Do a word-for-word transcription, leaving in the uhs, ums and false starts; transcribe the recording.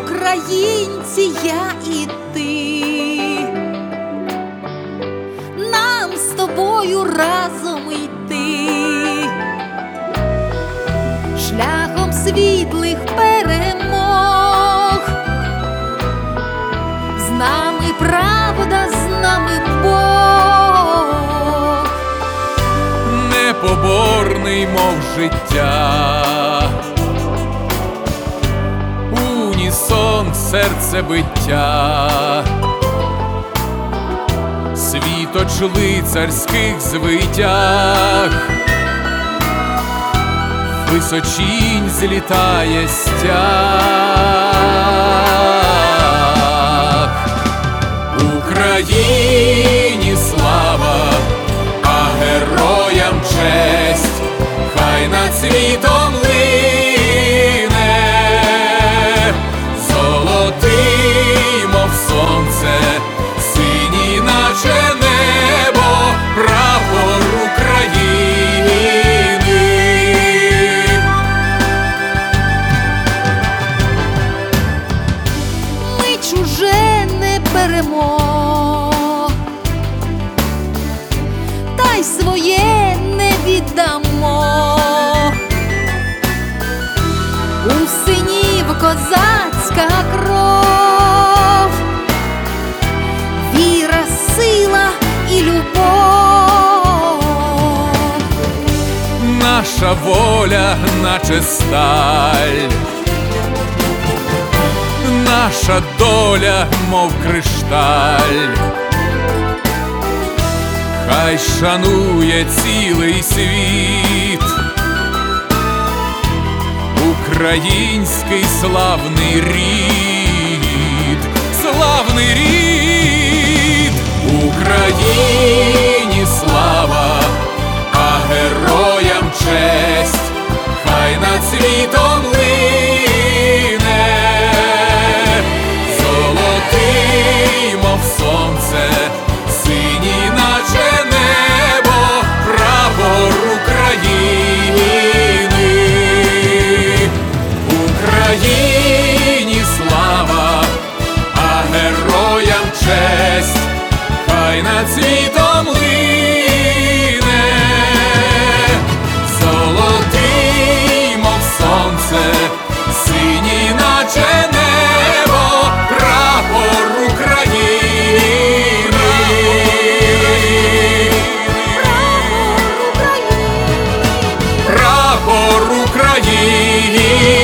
українці, я і ти, нам з тобою разом йти, шляхом світлих перемог. З нами правда, з нами Бог, непоборний, мов життя, унісон серцебиття, світоч лицарських звитяг, височінь злітає стяг. Україні слава, а героям честь, хай над світом лине, золотий, мов сонце, синій, наче небо, прапор України. ми чуже не беремо, та й своє не віддамо. У синів козацька кров, віра, сила і любов. Наша воля, наче сталь, наша доля, мов кришталь, хай шанує цілий світ український славний рід, славний рід. Україні слава, а героям честь, хай над світом лине, золотий, мов сонце, синій, наче небо, прапор України. Україні слава, а героям честь, хай над світом лине, золотий, мов сонце, синій, наче небо, прапор України. Прапор України.